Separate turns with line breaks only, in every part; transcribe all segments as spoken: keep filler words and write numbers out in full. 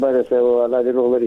بارسه او الله دې روغ لري.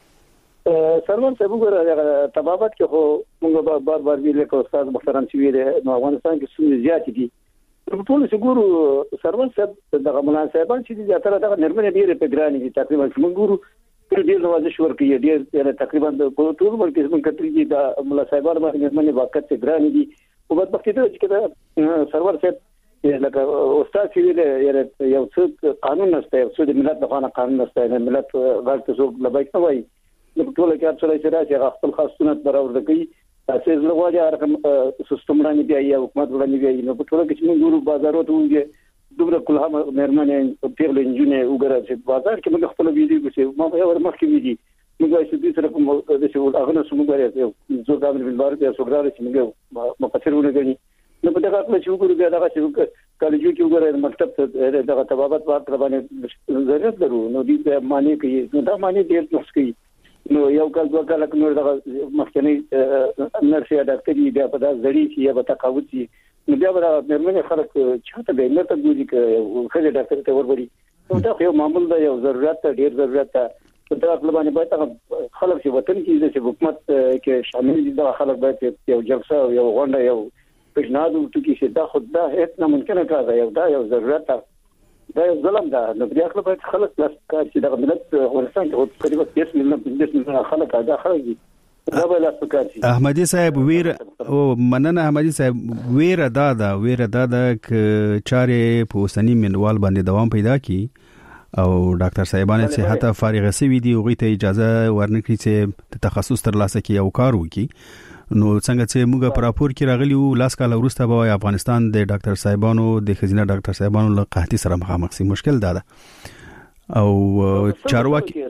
سرمن څه وګوره تبابت کې خو موږ بار بار ویل کوو استاد محترم چې ویل نو افغانستان کې څومره زیات دي په ټول څه ګورو سرمن څه دغه مناسبان چې دي تر دغه نرمنه ډیره په ګرانی دي تقریبا موږ ګورو ډیر نوازش ورکړي ډیر تقریبا په ټول ملک کې موږ کتري دي د مناسبان باندې نرمنه واقعیت څخه ګرانی دي او په وخت کې چې سرور څه لکه استاد چې ویل یو څه قانون نشته یو څه د ملت لپاره قانون نشته ملت غلط څوک لبایک نه وایي نو ټول کې اصل چې راځي خپل خاصونه برابر کوي تاسو زلواجه هر سیستم باندې بیا یا حکومت باندې بیا نو په ټول کې چې موږ ګورو بازارو ته وځي دومره کله مېرمنې پیغلې انجونې وګره چې بازار کې موږ خپل ویډیو کوو ما یو ور مخکې ویډیو موږ چې دې سره کوم د څه اغنه سمو غواړي یو زو دا د بلبار ته سوګرا چې موږ مقصرونه غني نو په دغه خپل چې وګورو بیا دغه چې کالجو کې وګورئ مکتب ته دغه تبابت ورته باندې ضرورت لرو نو دې معنی کوي نو دا معنی ډېر مسکی نو یو کال دوه کال نو دغه مخکنی نرس یا ډاکټري بیا په داسې ځړی چې یا په تقاوت شي نو بیا به مېرمنې خلک چاته به نه ته ګوري که خځه ډاکټر ته وربري نو دا یو معمول دی یو ضرورت دی ډیر ضرورت دی په دغه خپل باندې باید خلک چې وطن کې د حکومت کې شامل دي دا خلک باید یو جلسه یو غونډه یو پیشنهاد وکړي چې دا خود دا هیڅ نه ممکنه کار دی دا یو ضرورت دی دا یو ظلم ده نو بیا خپل باید خلک لاس کار چې دا ملت افغانستان کې تقریبا پنځه میلیون پنځه میلیون خلک دا خلک دي دا به لاس کار شي.
احمدي صاحب ویر او مننه احمدي صاحب ویر دا دا ویر دا دا ک چارې په اوسنی منوال باندې دوام پیدا کی او ډاکټر صاحبانه چې حتی فارغ سوي دي او غي ته اجازه ورنکړي چې تخصص تر لاسه کې او کار وکړي نو څنګه چې موږ پر راپور کې راغلی او لاس کال وروسته به افغانستان د ډاکټر صاحبانو د خزینه ډاکټر صاحبانو له قحطي سره مخامخ سي مشکل ده او چارواکي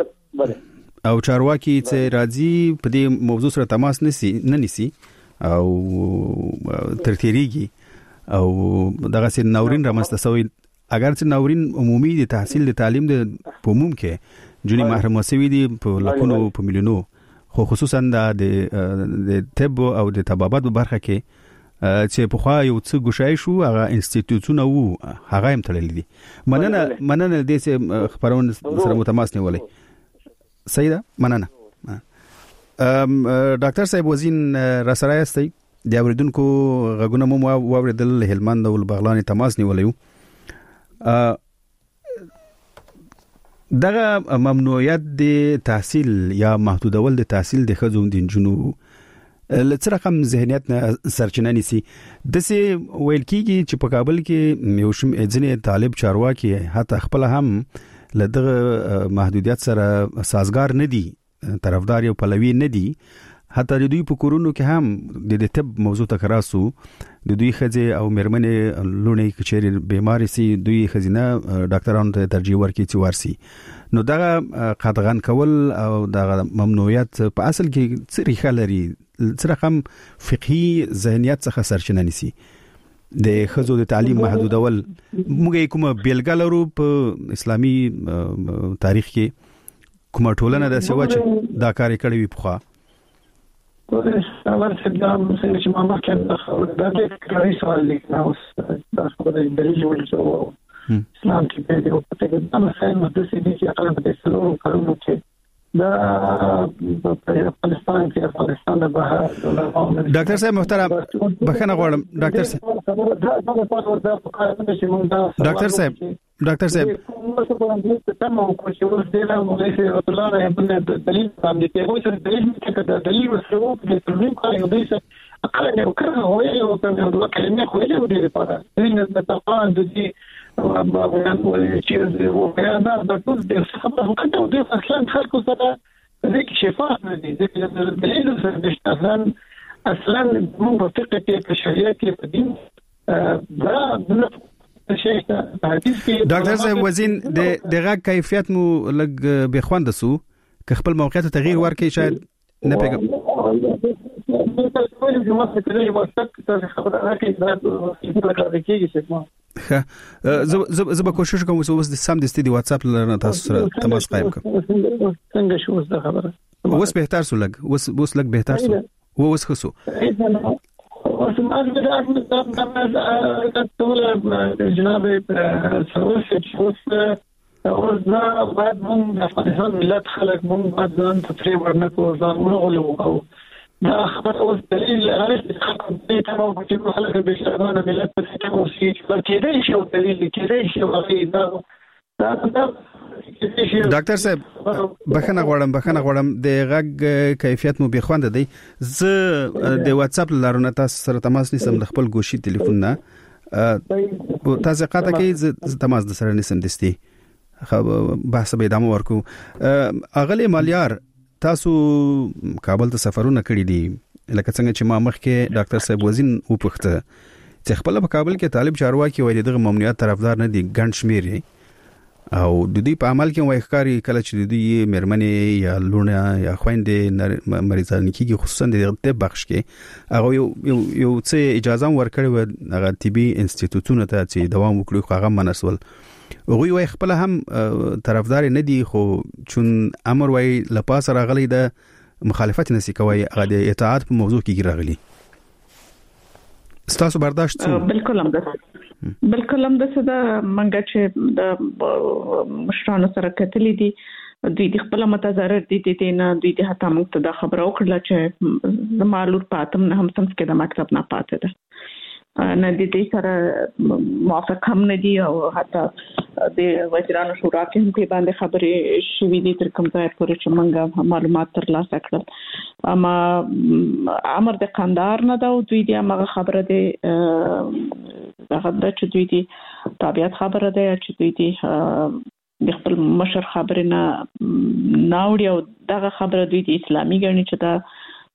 او چارواکي چې راځي په دې موضوع سره تماس نسی نه نسی او ترتیریږي او دغه سي ناورین رامسته سوی اگر چې ناورین عمومي د تحصیل د تعلیم د عموم کې جونی محروم شوی دي په لکونو په میلیونو خو خصوصا د د طب او د طبابت په برخه کې چې په خوا یو څه ګوشای شو هغه انسټیټیوټونه وو هغه هم تړلې دي مننه مننه د دې خبرونه سره متماس نیولې سیدا مننه ام ډاکټر صاحب وزین را سره استي د اوریدونکو غږونه مو واوریدل هلمند او بغلان تماس نیولې ا دغه ممنوعیت د تحصیل یا محدودول د تحصیل د خزو د جنو لڅ رقم ذهنیت سرچینه نسی د سي ویل کیږي چې په کابل کې یو شم ځنې طالب چارواکي حتی خپل هم لدغه محدودیت سره سازگار نه دي طرفدار یو پلوي نه دي حتی د دوی په کورونو کې هم د طب موضوع تکراسو د دوی خځه او مېرمنې لونې کچېری بیماری سي دوی خزینه ډاکټرانو ته ترجیح ورکړي چې ورسي نو دغه قطغان کول او دغه ممنوعیت په اصل کې څه ریښه لري څه رقم فقهي ذهنیت څخه سرچینه نیسي د خزو د تعلیم محدودول موږ کومه بیلګه لرو په اسلامي تاریخ کې کومه ټولنه د سیوا چې دا کار کړی وي په
اول څه دا څنګه چې ما مخکې دا د رئیس سوال لیکنه اوس دا خبره د دلیل ولڅو اسلام کې په دې وخت کې دا مسایل مدرسې دي چې اقل په څلورو کارونو کې دا په افغانستان کې افغانستان د بهر
ډاکټر صاحب محترم بخښنه غواړم ډاکټر صاحب ډاکټر صاحب ډاکټر صاحب
موږ په دې ته مو کوم چې ورته دا موږ یې وطلانه په دلیل باندې کې وایي چې دلیل کې دا دلیل وسو په ترمیم کوي او دې څه اقل نه وکړه هو یې او په دغه کلمه خو یې ودی لپاره دې نه تفاهم د دې او بیان ولې چې وو بیان دا د ټول د خبره وکړه او دې اصلا خلکو سره دې شفاف نه دي ځکه دلیل سره اصلا اصلا موږ په فقه کې په شریعت کې په دین دا
ډاکټر صاحب وزین د دغه کیفیت مو لګ به خوند سو که خپل موقعیت تغییر ورکړي شاید نه پیګم ها زه به کوشش کوم چې اوس د سم د استدی واتس اپ لرنه تاسو سره تماس قائم کوم
څنګه شو زه خبره
اوس بهتر سو لګ اوس اوس لګ بهتر سو اوس خصو
وسمعت بدأت من ضمن جناب سوس شوف او دا باید موږ د افغانستان ملت خلک موږ باید ځان ته پرې ورنکو ځان ورغلو او دا خبره اوس دلیل لري چې خلکو دې ته مو چې خلک به شرمانه ملت په څیر مو سي چې کېدای شي او دلیل کېدای شي او دا دا
ډاکټر صاحب بخښنه غواړم بخښنه غواړم د غږ کیفیت مو بخوند دی زه د واتس اپ لارونه تاسو سره تماس نیسم د خپل ګوشي ټلیفون نه تاسو قاطه کې ز تماس د سره نسم دستي بحث به ادامه ورکو. اغلی مالیار تاسو کابل ته سفرونه کړی دي لکه څنګه چې ما مخکې ډاکټر صاحب وزین وپوښته چې خپل په کابل کې طالب چارواکي وایي دغه ممنوعیت طرفدار نه دي ګڼ شمیر او د دې په عمل کې وایي ښکاری کله چې د دې مېرمنې یا لونه یا خويندې مریضان کېږي خصوصا د طب بخش کې هغه یو یو څه اجازه ورکړي و هغه طبي انسټیټیوټونو ته چې دوام وکړي خو هغه منسول هغه وایي خپل هم طرفدار نه دي خو چون امر وایي لپاسه راغلي د مخالفت نسی کوي هغه د اطاعت په موضوع کې راغلي ستاسو برداشت څه
بالکل هم ده بالکل هم ده دا منګه چې د مشرانو سره کتلې دي دوی د خپل متضرر دي دي نه دوی د هتا موږ ته دا خبره وکړه چې د مالور پاتم نه هم سم کې د مکتب نه پاتې ده نه دي دې سره موافق هم نه دي او حتی د وزیرانو شورا کې هم په باندې خبرې شوې دي تر کوم ځای پورې چې موږ معلومات ترلاسه کړل اما امر د قندار نه دا دوی د هغه خبره دي هغه د چې دوی دي طبيعت خبره ده چې دوی دي د خپل مشر خبره نه ناوړي او دغه خبره دوی دي اسلامي ګڼي چې دا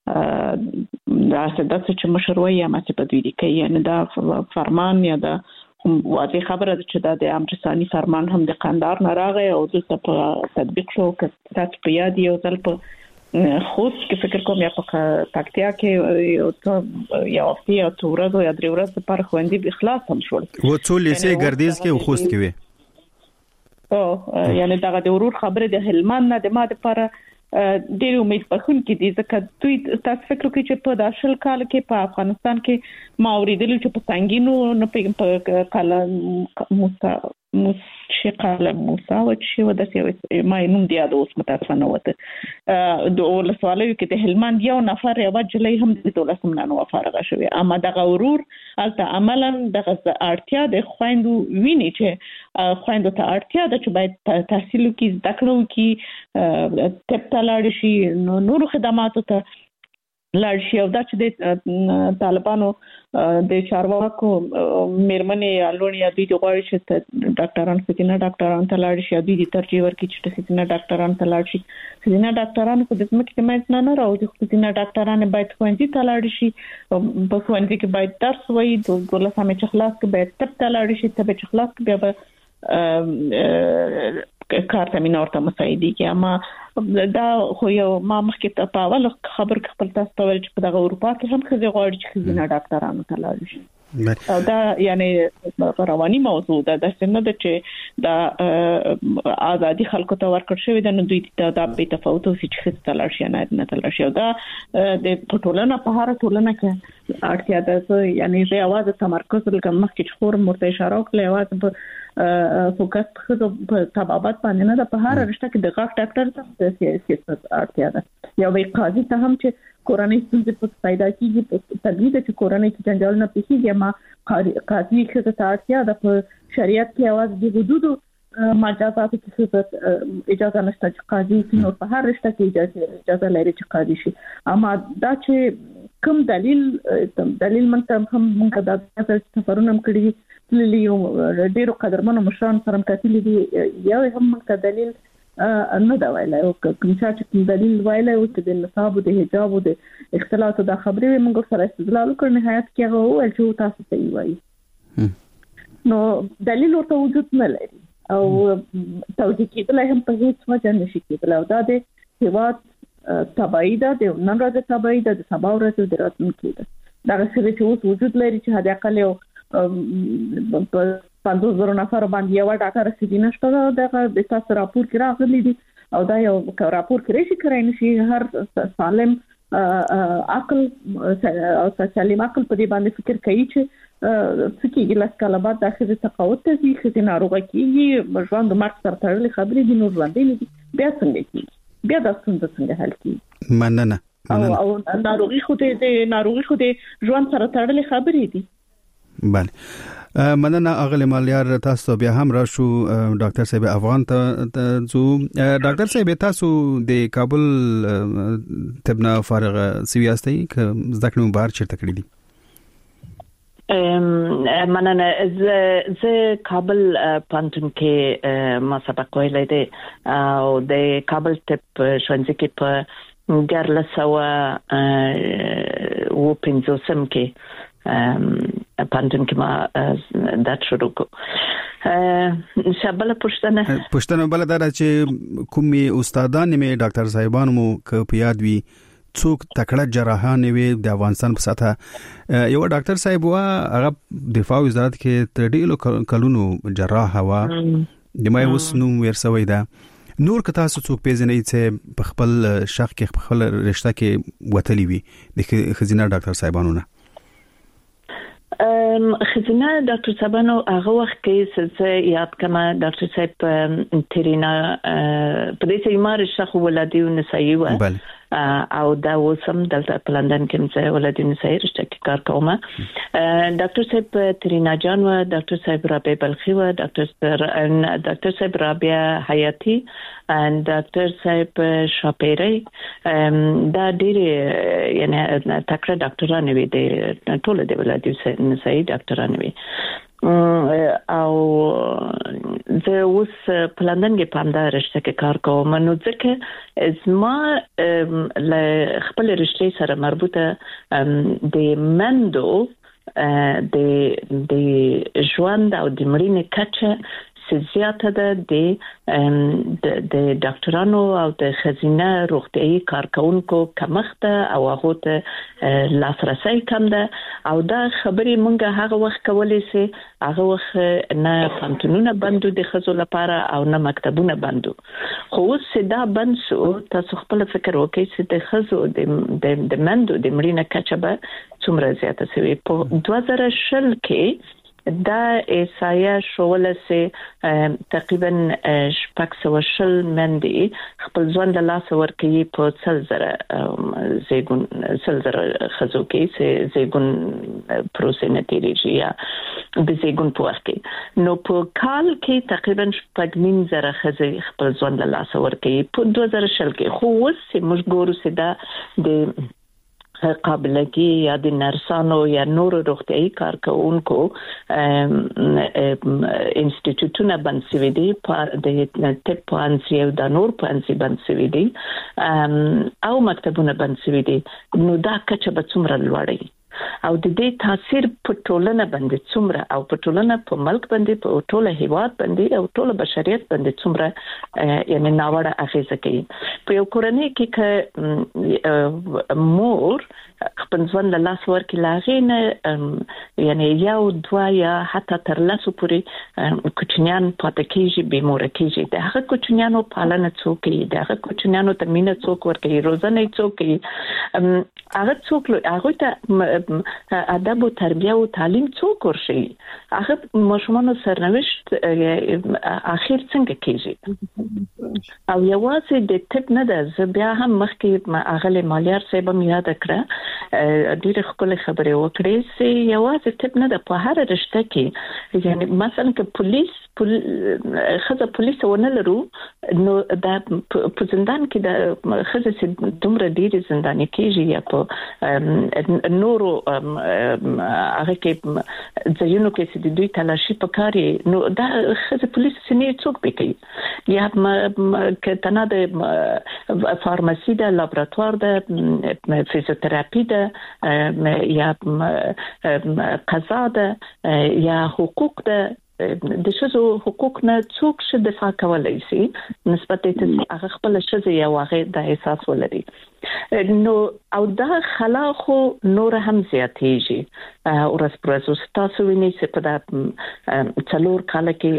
دا څه چې مشر وایي ما چې په دوی دي کوي یعنی دا فرمان یا دا واضح خبره ده چې دا د امر ثاني فرمان هم د قندار نه راغی او دلته په تطبیق شو چې تاسو په یاد یو ځل په خود کې فکر کوم یا په تاکتیا کې یو څه یا وختي او تورز یا درې ورځې پر خوندې به اخلاص هم شول
و څو لیسې ګردیز کې خوست کې وي
او یعنی دا د ورور خبره د هلمند نه د ماده پر ډېر امید پخون کې دي ځکه دوی تاسو فکر کوئ چې په داشل کال کې په افغانستان کې ما اوریدل چې په څنګهینو نه په کال موسی موسی قال موسی او چې وداسې ما نوم دی د اوس متاسفانه وته د اول سوالو کې د هلمند یو نفر یو جلې هم د دولسم نه نو فارغه شوی اما د غورور البته عملاً د اړتیا د خويندو ویني چې خويندو ته اړتیا ده چې باید تحصیل کې زده کړو کې طب ته لاړ شي نو نور خدماتو ته لاړ شي او دا چې د طالبانو د چارواکو مېرمنې لونی یا دوی د غواړي چې ډاکټران فتنه ډاکټران ته لاړ شي دوی د ترجیح ورکړي چې فتنه ډاکټران ته لاړ شي فتنه ډاکټران په دې مکه کې مې نه راوځي فتنه ډاکټران باید خوندې ته لاړ شي په خوندې کې باید درس وایي د ګولسمه چې خلاص کې باید طب ته لاړ شي طب چې خلاص کې بیا کار ته مینه ورته مساعدي کې اما دا خو یو ما مخکې ته په اول خبر خپل تاسو ته ویل چې په دغه اروپا کې هم خزي غواړي چې خزینه ډاکټرانو ته لاړ شي او دا یعنی رواني موضوع ده د څنګه د چې دا آزادي خلکو ته ورکړ شوی د نو دوی ته دا به تفاوت او چې خزي ته لاړ شي نه نه ته لاړ شي دا د ټولنه په هر ټولنه کې اړتیا ده یعنی د اواز تمرکز لکه مخکې خور مرته اشاره وکړه اواز په فوکس په طبابت باندې نه د په هر رشته کې د غاښ ډاکټر ته د سیاست اړتیا ده یا وی قاضي ته هم چې کورنۍ ستونزې په پیدا کیږي په تدریج چې کورنۍ کې جنجال نه پیښیږي ما قاضي ته اړتیا ده په شریعت کې اواز د حدودو مجازات کې اجازه نشته چې قاضي نو په هر رشته کې اجازه اجازه لري چې قاضي شي اما دا چې کوم دلیل دلیل منته هم موږ دا سفرونه کړی لیو ډیرو قدرمنو مشران سره کتلې دي یو هم موږ دلیل نه دا ویلای او کوم چې دلیل ویلای او چې د نصاب او د حجاب او د اختلاط د خبرې موږ سره استدلال وکړ نهایت کې هغه وایي چې تاسو صحیح وایي نو دلیل ورته وجود نه لري او توجیه کېدل هم په هیڅ وجه نشي کېدل او دا د هیواد تبعی ده د نن ورځې تبعی ده د سبا ورځې د راتلونکي ده دا څه چې اوس وجود لري چې هدا اقل یو په پنځوس زره نفر باندې یو ډاکټر سړي نشته دا د تاسو راپور کې راغلي دي او دا یو راپور کې راشي کړای نشي هر سالم عقل او سالم عقل په دې باندې فکر کوي چې څه لاس کاله بعد د ښځې تقاعد ته ځي، ښځې ناروغه کېږي، ژوند د مرګ سره تړلې خبرې دي، نور ژوندی نه دي، بیا څنګه کېږي؟ بیا دا ستونزه څنګه حل کېږي؟
مننه.
او او ناروغي خو د ناروغي خو د ژوند سره تړلې خبرې دي.
بله مننه اغلی مالیار. تاسو بیا هم راشو ډاکټر صاحب افغان ته زو. ډاکټر صاحب تاسو د کابل طبنا فارغ سوي یاستئ که زده کړې بهر چیرته کړې دي؟
مننه. زه زه کابل پانتون کې ما سبق ویلی دی او د کابل طب ښوونځي کې په دیارلس سوه اوه پنځوسم کې پانتون کې ما درس شروع کړ. شابه پښتنه
پښتنه بل دا چې کومي استادان مې ډاکټر صاحبانو مو ک په یاد وي څوک تکړه جراحان وي د افغانستان په سطح. یو ډاکټر صاحب وا هغه دفاع وزارت کې تر ډیرو کلونو جراح وا د مې اوس نو ورسوي دا نور که تاسو څوک پیژنئ چې په خپل شخص کې خپل رشتہ کې وتلی وي د خزینه ډاکټر صاحبانو نه؟
ام خزینه ډاکټر صاحبانو هغه وخت کې څه یاد کما ډاکټر صاحب ترینا په دې چې مار شخو ولادي ونسایي و او دا وسم دلته په لندن کې مې ولادي ونسایي رشتہ کې کار کوم. ډاکټر صاحب ترینا جان و ډاکټر صاحب رابعه بلخي و ډاکټر ډاکټر صاحب رابعه حیاتی and ډاکټر صاحب شاپيري دا ډېر یعنی تکړه ډاکټران وي د ټول د ولادي نسایي ډاکټران وي. او زه اوس په لندن کې په همدا رشته کې کار کوم. نو ځکه زما له خپل رشتې سره مربوطه د مندو د د ژوند او د مړینې کچه زیاته ده د د ډاکټرانو او د خزینه روغتیايي کارکونکو کمښت او هغه ته لاسرسي کم ده او دا خبرې مونږ هغه وخت کولې سي هغه وخت نه پانتونونه بندو د خزو لپاره او نه مکتبونه بندو. خو اوس دا بند شو. تاسو خپل فکر وکړئ چې د خزو د د مندو د مړینې کچه به څومره زیاته شوي. په دوه زره شل کې دا ایسایا شوله سي تقریبا شپږ سوه شل مندي خپل ژوند له لاس ورکړي په څل زره زیګون څل زره خزو کې سي زیګون پروسه نتیجه یا د زیګون په وخت کې نو په کال کې تقریبا شپږ نیم زره خزې خپل ژوند له لاس ورکړي په دوه زره شل کې. خو اوس موږ ګورو چې دا د قابلګي یا د نرسانو یا نور روغتيايي کارکونکو انسټیټیوټونه بند شوي دي د طب پوهنځي او د نور پوهنځي بند شوي دي او مکتبونه بند شوي دي. نو دا کچه به څومره لوړه او د دې تاثیر په ټولنه باندې څومره او په ټولنه په ملک باندې په ټوله هیواد باندې او ټوله بشریت باندې څومره یعنی ناوړه اغیزه کوي. په یو کورنۍ کې ک مور خپل ځوان له لاس ورکړي لاغې نه یعنی یو دوا یا حتی تر لاسو پورې کوچنیان پاتې کېږي بې موره کېږي. د هغه کوچنیانو پالنه څوک کوي؟ د هغه کوچنیانو ته مینه څوک ورکوي؟ روزنه څوک کوي؟ هغه څوک هغه ته ادب او تربیه او تعلیم څوک ورشي؟ هغه ماشومان سرنوشت اخر څنګه کېږي؟ او یوازې د طب نه ده. زه بیا هم مخکې اغلی مالیار صاحب هم یاد کړه ډېر خپل خبرې وکړې چې یوازې طب نه ده په هر رشته کې یعنی مثلا که پولیس خزه پولیس ونه لرو نو دا په زندان کې د خزه چې دومره ډېر زنداني کېږي یا په نورو هغه کې ځایونو کې چې د دوی تلاشي پکاري نو دا خزه پولیس سنې څوک پکې یا کتنه د فارماسي د لابراتوار د فزیوتراپي د یا قضا د یا حقوق د د شذو حقوق نه څوک ش دفاع کولای شي نسبت ته هغه خپل شذ یا واغې د احساس ولري. نو او دا خلا خو نور هم زیاتېږي ورځ پر ورځ. تاسو وینئ چې په دا څلور کال کې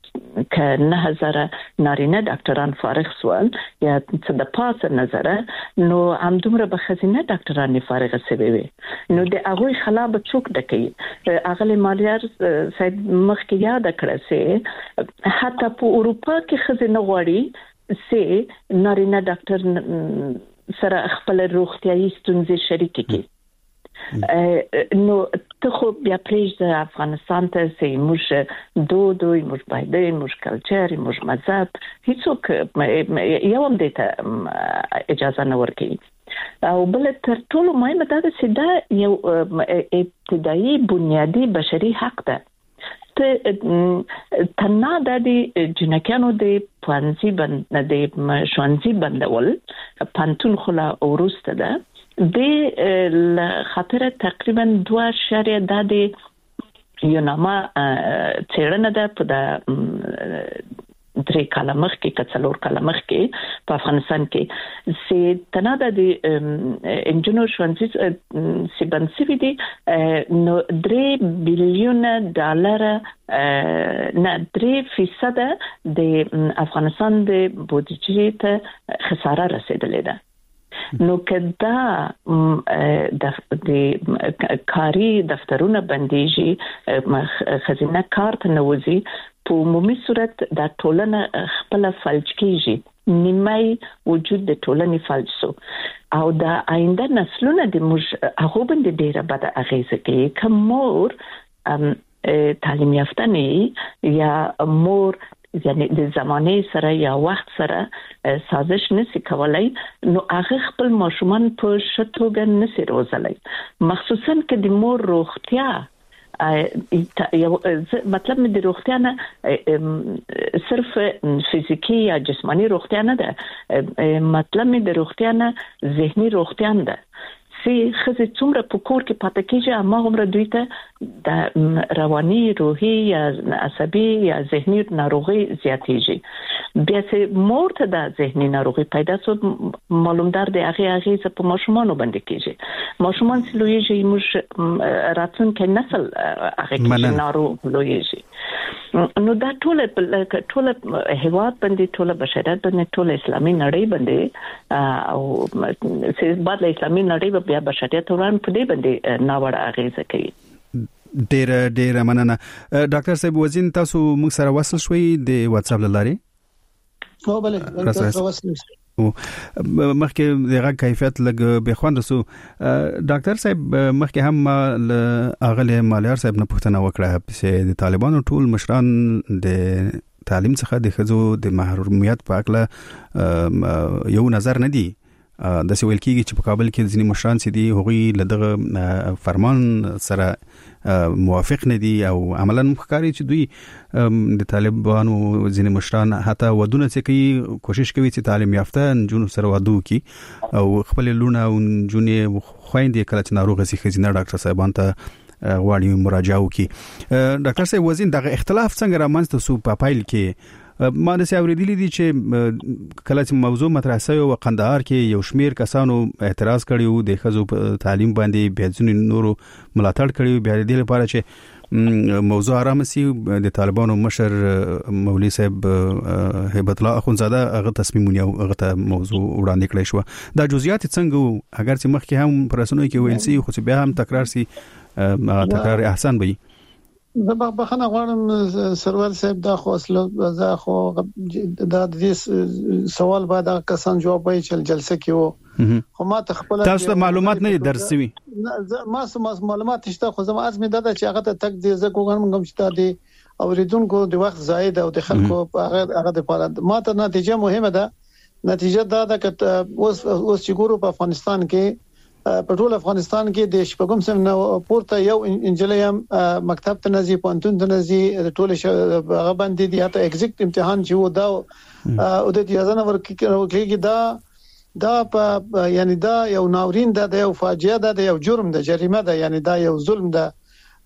ک نه هزار نارینه ډاکټران فارغ سول یا څه د پاسه نظر نو هم دومره به خزینه ډاکټران فارغ سوي وي نو د هغه خلاف څوک ډکې اغلی مالیار صاحب مخکې یاد کړه سي حتی په اروپا کې خزینه غواړي سي نارینه ډاکټر سره خپل روغتيایي ستونزې شریک کړي نو ته خو بیا پریږ د افغانستان ته سي موږ دود او موږ باید موږ کلچر موږ مذهب هیڅوک یو هم دې ته اجازه نه ورکړي او بل تر ټولو مهمه دا ده چې دا یو ابتدایي بنیادی بشري حق ده ته تنها د جنکانو د پانسي بند د شوانسي بندول پانتون خلا ورسته ده د خاطر تقریبا دوه شریعه د د یوناما چیرنه ده په د درې کاله مخکې کڅلور کاله مخکې په افغانستان کې سي تناده د انجنونو شوانسي سیبنسي دي نو درې بلیون ډالر نه درې فیصد د افغانستان د بودیجې ته خساره رسیدلې ده نو کدا د کاری دفترونه بنديږي خزینه کارت نوځي په عمومي صورت د ټولنه خپل فلج کیږي نیمای وجود د ټولنې فلج سو او د آینده نسلونه د موږ هغه باندې ډیره بد اغیزه کوي کوم مور تعلیم یافته نه یا مور یعنی د زمانه سره یا وخت سره سازش نشي کولای نو هغه خپل ماشومان په شتوګن نشي روزلای مخصوصا کې د مور روغتیا مطلب د روغتیا نه صرف فزیکی یا جسمانی روغتیا نه ده مطلب د روغتیا نه ذهني روغتیا ده سي خزه څومره په کور کې پاتې کیږي اما عمر دوی ته د رواني روحي یا عصبي یا ذهني ناروغي زیاتېږي بیا چې مور ته د ذهني ناروغي پیدا شو معلومدار دی هغه هغه څه په ماشومان باندې کیږي ماشومان چې لویږي موږ راتلونکي نسل هغه کې ناروغ لویږي نو دا ټول ټول هیواد باندې ټول بشریت باندې ټول اسلامي نړۍ باندې او چې بعد له اسلامي نړۍ بیا بشریت وران په دې باندې ناوړه اغیزه کوي
ډیر ډیر مننه ډاکټر صاحب وزین تاسو موږ سره وصل شوي د واتس اپ لارې
او بله تاسو وصل
مخکې دغه کیفیت لګ به خوند سو ډاکټر صاحب مخکې هم اغله مالیار صاحب نه پوښتنه وکړه چې د طالبانو ټول مشران د تعلیم څخه د خزو د محرومیت په اړه یو نظر نه دی د سویل کېږي چې په کابل کې ځینې مشران سي دي هغوی لدغه فرمان سره موافق نه دي او عملاً مخکاري چې دوی د طالبانو ځینې مشران حتی ودونه چې کوي کوشش کوي چې تعلیم یافته نجونو سره واده وکړي او خپل لونه او نجونې خويندې کله چې ناروغه سي خزینه ډاکټر صاحبان ته غواړي مراجعه وکړي ډاکټر صاحب وزین دغه اختلاف څنګه رامنځته سو په پایل کې ما د ساوریدلی دي چې کله چې موضوع مطرح شوی او قندهار کې یو شمیر کسانو اعتراض کړیو د خزو تعلیم باندې بهځونی نورو ملاتړ کړیو بیا د لپاره چې موضوع آرام سي د طالبانو مشر مولوی صاحب هیبت الله اخونزاده هغه تصمیم ونیو هغه ته موضوع وړاندې کړی شو دا جزئیات څنګه اگر چې مخکې هم پرسنوي کې ویل سي خو بیا هم تکرار سي تکرار احسان وي
زه به بخنه غواړم سرور صاحب دا خو اصل زه خو دا د دې سوال بعد کسان جواب وایي چې جلسه کې وو خو ما ته خپل
تاسو ته معلومات نه درسوي
ما سم معلومات شته خو زما ازمه ده چې هغه ته تک دې زه کوم کوم چې دا اوریدونکو د وخت زائد او د خلکو هغه هغه لپاره ما ته نتیجه مهمه ده نتیجه دا ده چې اوس اوس چې ګورو په افغانستان کې په ټول افغانستان کې د شپږم سم نو پورته یو انجلیم مکتب ته نزي پونتون ته نزي ټول هغه باندې دی ته ایگزیکټ امتحان چې و دا او د اجازه ورکړي دا دا په یعنی دا یو ناورین ده د یو فاجعه ده د یو جرم ده جریمه ده یعنی دا یو ظلم ده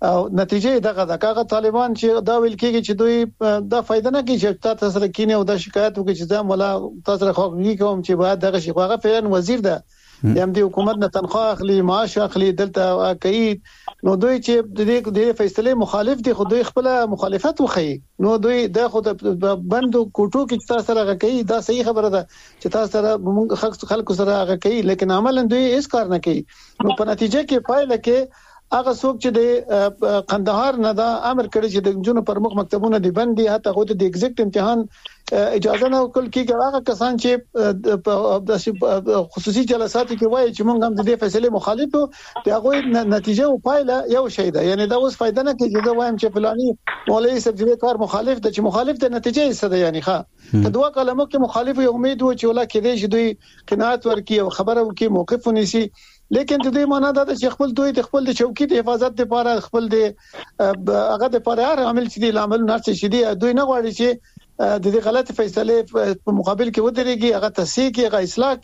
او نتیجه دغه د کاغه طالبان چې دا ویل کېږي چې دوی دا فائدہ نه کوي چې تاسو سره کینه او د شکایت وکړي چې دا مولا تاسو سره خوږی کوم چې بعد دغه شي خو فعلا وزیر ده د امدی حکومت نه تنخواه اخلي معاش اخلي دلته کوي نو دوی چې د دې د فیصله مخالف دي خو دوی خپل مخالفت وخی نو دوی د خود بندو کوټو کې تاسو سره کوي دا صحیح خبره ده چې تاسو سره موږ خلکو سره کوي لیکن عملاً دوی هیڅ کار نه کوي نو په نتیجه کې پایله کې هغه څوک چې د قندهار نه دا امر کړی چې د جنونو پرمخ مکتبونه دی بندي حتی خو د ایگزیکټ امتحان اجازه نه ورکول کیږي هغه کسان چې د خصوصي جلسات کې وایي چې موږ هم د دې فیصله مخالف یو هغه نتیجه او پایله یو شی ده یعنی دا اوس فائدہ نه کوي چې وایم چې فلاني مولوی صاحب دې کار مخالف ده چې مخالف د نتیجه یې څه ده یعنی ښه په دوه کلمو کې مخالف یو امید و چې ولا کې دې چې دوی قناعت ورکړي او خبره وکړي موقف ونیسي لیکن د دې معنا دا چې خپل دوی د خپل د چوکۍ د حفاظت لپاره خپل د هغه د لپاره عمل چې د عمل نه چې دي دوی نه غواړي چې د دې غلط فیصله په مقابل کې ودرېږي هغه تصحیح کې هغه اصلاح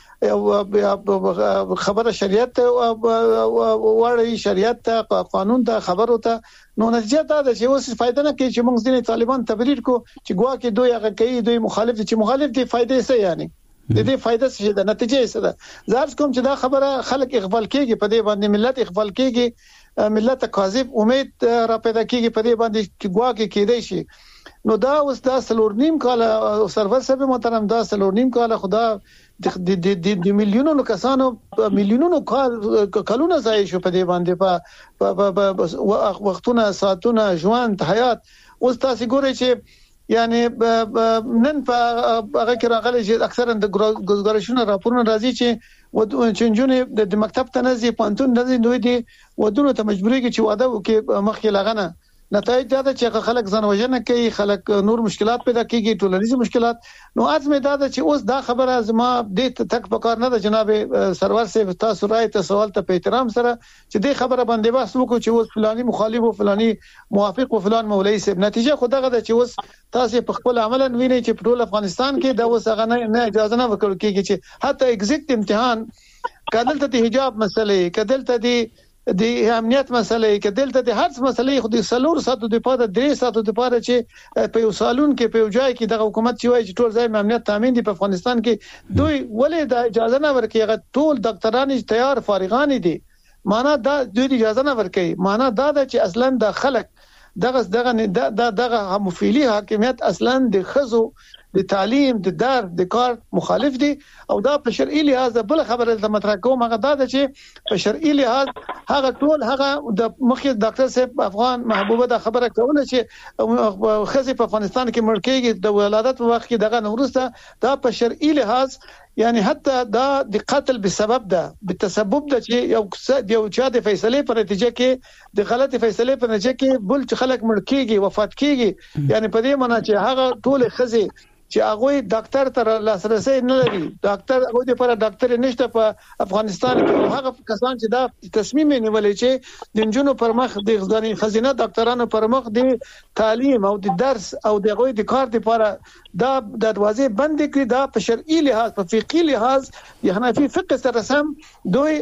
کې خبره شریعت وړي شریعت قانون ته خبرو ته نو نتیجه دا ده چې اوس فائدہ نه کوي چې موږ ځینې طالبان تبریر کو چې ګوا کې دوی هغه کوي دوی مخالف دي چې مخالف دي فائدې څه یعنی د دې فائدہ څه ده نتیجه څه ده زارس کوم چې دا خبره خلک اغفال کیږي په دې باندې ملت اغفال کیږي ملت کاذب امید را پیدا کیږي په دې باندې چې ګوا کې کېدای شي نو دا اوس دا سلور نیم کال سرور صاحب محترم دا سلور نیم کال خدا د د د میلیونونو کسانو میلیونونو کال کلونه ځای شو په دې باندې په وختونه ساعتونه ژوند حیات اوس تاسو ګورئ چې یعنی نن په هغه کې راغلي چې اکثرا د ګزارشونو راپورونه راځي چې چنجونه د مکتب ته نزي پانتون نزي دوی دي ودونو ته مجبوري کې چې واده وکي مخکې لغنه نتایج دا چې خلک ځان وژنه کوي خلک نور مشکلات پیدا کیږي ټولنیز مشکلات نو اځ مې دا چې اوس دا خبره زما د تک پکار نه ده جناب سرور صاحب تاسو راي ته سوال ته په احترام سره چې دې خبره باندې بحث وکړو چې اوس فلاني مخالف او فلاني موافق او فلان مولوی صاحب نتیجه خو دغه ده چې اوس تاسو په خپل عملاً وینئ چې ټول افغانستان کې دا اوس هغه نه اجازه نه ورکول کیږي چې حتی ایگزیکټ امتحان کدلته د حجاب مسلې کدلته د د امنیت مسلې کدلته د هر مسلې خو د سلور ساتو د پاره درې ساتو د پاره چې په یو سالون کې په یو ځای کې د حکومت چې وایي چې ټول ځای امنیت تامین دي په افغانستان کې دوی ولې د اجازه نه ورکړي هغه ټول ډاکټران تیار فارغان دي معنا دا دوی اجازه نه ورکړي معنا دا ده چې اصلا د خلک دغه دغه دغه همفعلی حاکمیت اصلا د خزو د تعلیم د در د کار مخالف دي او دا په شرعي لحاظ بل خبره د مطرح کوم هغه دا ده چې په شرعي لحاظ هغه ټول هغه د مخکې ډاکټر صاحب افغان محبوبه د خبره کوله چې خزي په افغانستان کې مړ کېږي د ولادت وخت کې دغه نورسته دا په شرعي لحاظ یعنی حتی دا د قتل به سبب ده به تسبب ده چې یو یو چا د فیصله په نتیجه کې د غلطي فیصله په نتیجه کې بل خلک مړ کېږي وفات کېږي یعنی په دې معنی چې هغه ټول خزي چې هغه ډاکټر تر لاسرسي نه لري ډاکټر هغه د پر ډاکټر نشته په افغانستان کې هغه کسان چې دا تصمیم نیولې چې د جنونو پر مخ د غزنی خزینه ډاکټرانو پر مخ د تعلیم او د درس او د غوي د کار لپاره دا د دروازې بند کړي دا په شرعي لحاظ په فقهي لحاظ د حنفي فقه سره سم دوی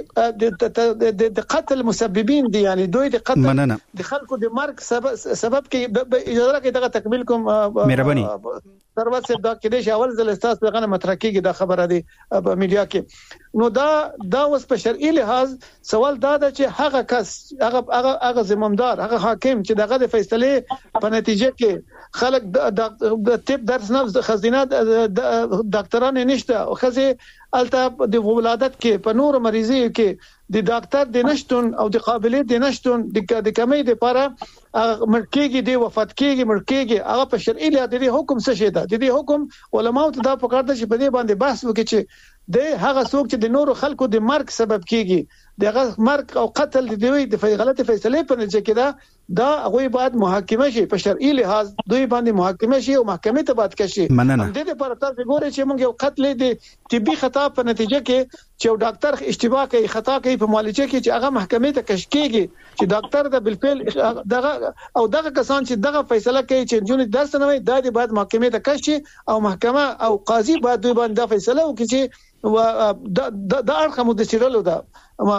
د قتل مسببین دي یعنی دوی د قتل د خلکو د مرګ سبب سبب کې اجازه راکړئ دا تکمیل کوم
مهرباني
ضرورت څه دا کې د اول ځل استاد غنه مطرح کیږي دا خبره دي په میډیا کې نو دا دا اوس په شرعي لحاظ سوال دا ده چې هغه کس هغه هغه هغه زموندار هغه حاکم چې دغه د فیصله په نتیجه کې خلک د طب درس نه خزینه ډاکټران نشته او خزي الته د ولادت کې په نور مریضي کې د ډاکټر د نشټون او د قابلیت د نشټون د کمی د لپاره مرکېږي د وفات کېږي مرکېږي هغه په شرعي لحاظ د حکم څه شي ده د دې حکم علماء ته دا پکړه چې په دې باندې بحث وکړي چې د هغه څوک چې د نورو خلکو د مرګ سبب کیږي دغه مرګ او قتل د دوی د غلطي فیصله په نتیجه کې دا دا هغه بعد محاکمه شي په شرعي لحاظ دوی باندې محاکمه شي او محکمه ته بعد کشي د دې لپاره تاسو ګورئ چې موږ یو قتل د طبي خطا په نتیجه کې چې یو ډاکټر اشتباه کوي خطا کوي په معالجه کې چې هغه محکمه ته کش کیږي چې ډاکټر د بالفعل دغه او دغه کسان چې دغه فیصله کوي چې جون درس نه وي د دې بعد محکمه ته کشي او محکمه او قاضي بعد دوی باندې فیصله وکړي و د د اړخ مو د چیرلو دا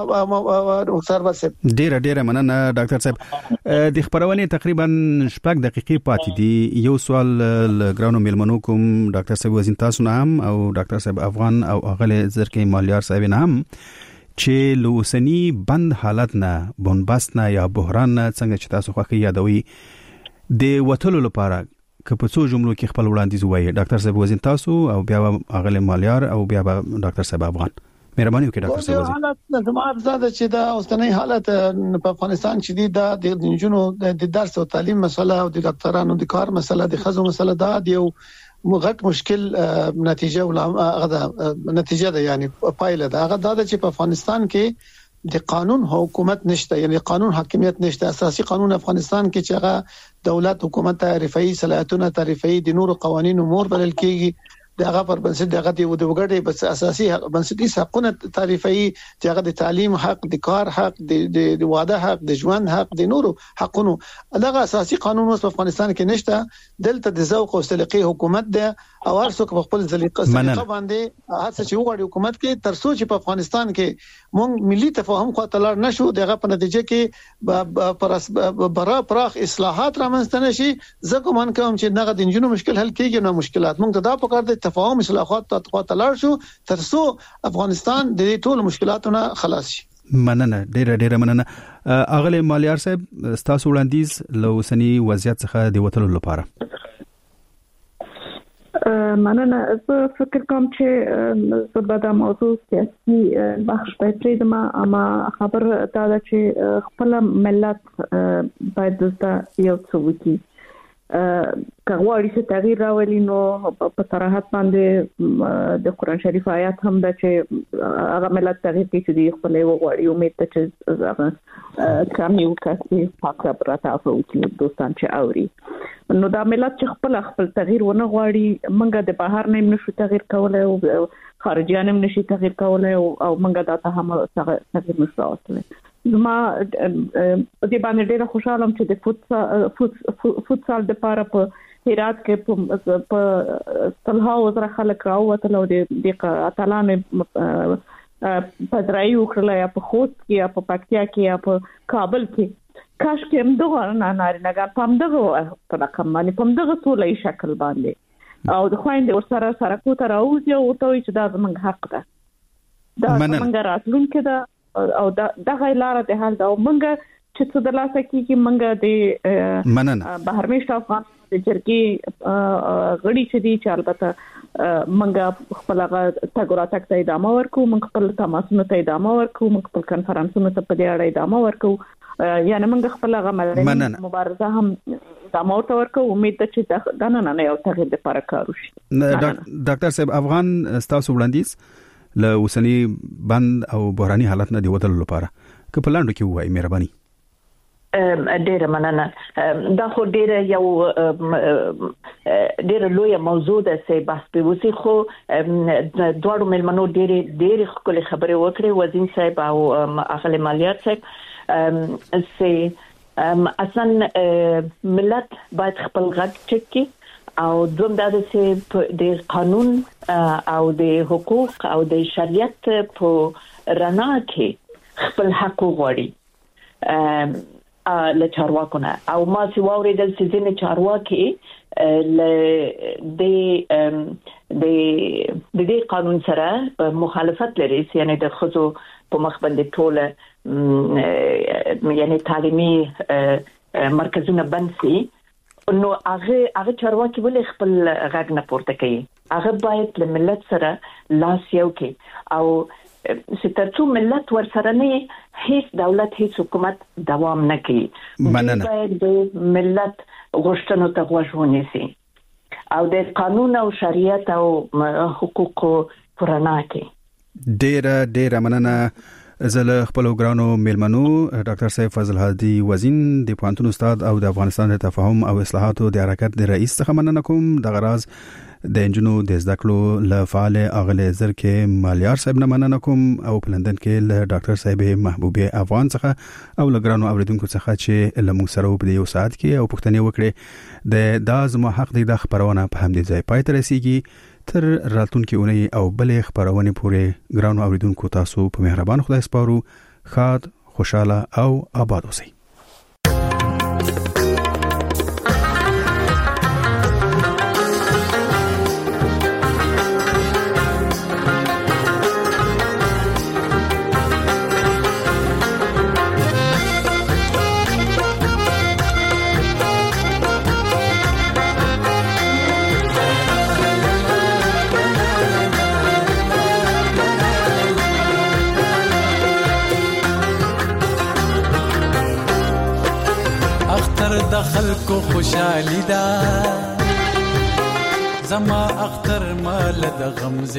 سرور صاحب.
ډیره ډیره مننه ډاکټر صاحب. د خبرونه تقریبا شپږ دقیقې پاتې دي. یو سوال لګرانو میلمنو کوم ډاکټر صاحب وزین تاسو نه هم او ډاکټر صاحب افغان او اغله زرکې مالیار صاحب نه هم چې لوسنی بند حالت نه بنبست نه یا بحران نه څنګه چې تاسو خوښي یادوي د وټلو لپاره که په څو جملو کې خپل وړاندیز وایي ډاکټر صاحب وزین تاسو او بیا اغله مالیار او بیا ډاکټر صاحب افغان. مهرباني وکړئ ډاکټر صاحب.
حالت زموږ زده چې دا اوسنۍ حالت په افغانستان چې دی دا د جنونو د درس او تعلیم مسله او د ډاکټرانو د کار مسله د خزو مسله دا دی یو غټ مشکل نتیجه ولا نتیجه ده یعنی پایله ده هغه دا چې په افغانستان کې د قانون حکومت نشته یعنی قانون حاکمیت نشته. اساسي قانون افغانستان کې چې هغه دولت حکومت تعریفي صلاحیتونه تعریفي د نور قوانینو مور بلل کېږي دغه پر بنسټ دغه دی د وګړي بس اساسي بنسټي حقونه تعریفي چې هغه د تعلیم حق د کار حق د واده حق د ژوند حق د نورو حقونو دغه اساسي قانون اوس په افغانستان کې نشته. دلته د ذوق او سلیقې حکومت ده او هر څوک په خپل سلیقه باندې هڅه چې وغواړي حکومت کې تر څو چې په افغانستان کې مونږ ملي تفاهم خو تلار نشو دغه په نتیجه کې پر برا پراخ اصلاحات رامنځته نشي. زه کوم کوم چې دغه د جنونو مشکل حل کیږي نو مشکلات مونږ ته دا پکار دي تفاهم اصلاحات ته تلار شو تر څو افغانستان د دې ټول مشکلاتونو خلاص شي.
مننه ډیره ډیره مننه. اغله مالیار صاحب تاسو وړاندیز لوسنی وضعیت څخه د وټلو لپاره.
مننه. زه فکر کوم چې زبدا موضوع سیاسي بخش په پرې دما اما خبر دا چې خپل ملت باید د یو څه وکړي کغواړي چې تغییر راولي نو په صراحت باندې د قرآن شریف آیات هم دا چې هغه ملت تغییر کوي چې د خپل وغواړي امید ته چې هغه کامیو کسي پاک راته او چې دوستان چې اوري نو دا ملت چې خپل خپل تغییر ونه غواړي منګه د بهر نه نشو تغییر کولای او خارجيان هم نشي تغییر کولای او منګه دا ته هم تغییر نشو راوستلی. زما د باندې ډیره خوشاله چې د فوت فوتسال د لپاره په هرات کې په طلحه وزره خلک راووتل او د اتلانو پدرای وکړل یا په خوست کې یا په پکتیا کې یا په کابل کې کاش کې هم دغه نه نارینه‌ګان په همدغه په رقم باندې په همدغه ټولې شکل باندې او د خويندې ورسره سره کوته راوځي او ته چې دا زموږ حق ده دا زموږ راتلونکي ده او دا دغه لار د حل دا منګه چې څه د لاسه کیږي منګه د مننه بهر مشت افغان د جرګي غړي چې دي چې البته منګه خپل هغه تګورا تک ته ادامه ورکو منګه خپل تماسونو ته ادامه ورکو منګه خپل کانفرنسونو ته په دې اړه ادامه ورکو یعنی منګه خپل هغه مدني مبارزه هم ادامه ورکو امید ده چې دا نه نه یو تغیر لپاره کار وشي.
ډاکټر صاحب افغان تاسو وړاندیز له وسنی بند او بحراني حالت نه دی وټلو لپاره که په لاندو کې وایي مهرباني.
ډیره مننه. دا خو ډیره یو ډیره لوی موضوع ده چې بحث په وسی خو دوړو ملمنو ډیره ډیره خپل خبرې وکړې وزین صاحب او اغله مالیات صاحب چې اصلا ملت باید خپل غږ چک کړي او دوم دا چې د قانون او د حقوق او د شریعت په رڼا کې خپل حق وغواړي له چارواکونه او ما چې واوریدل چې ځینې چارواکي له د د د دې قانون سره مخالفت لري یعنی د خصو په مخ باندې ټوله یعنی تعلیمي مرکزونه بند سي نو هغه هغه چارواکي ولې خپل غږ نه پورته کوي. هغه باید له ملت سره لاس یو کوي او ستاسو ملت ور سره نه هیڅ دولت هیڅ حکومت دوام نه کوي. باید د ملت غوښتنو ته غوږ ونیسي او د قانون او شریعت او حقوقو پرانا کوي.
ډیره ډیره مننه. زله خپل ګرانو میلمنو ډاکټر صاحب فضل هادي وزین د پوهنتون استاد او د افغانستان د تفاهم او اصلاحاتو د حرکت د رئیس څخه مننه کوم. د غراز د انجنونو د زده کړو له فعال اغله زرکې مالیار صاحب نه مننه کوم او په لندن کې له ډاکټر صاحب محبوبه افغان څخه او له ګرانو اوریدونکو څخه چې لمو سره په یو ساعت کې او پښتنې وکړي د داز مو حق د خبرونه په هم دي ځای پای تر رسیدي تر راتلونکي اونۍ او بلې خبرونه پورې ګرانو اوریدونکو تاسو په مهربان خدای سپارو. خاد خوشاله او آباد اوسئ.
دخل کو خوشحالی دا زما اختر مال د غم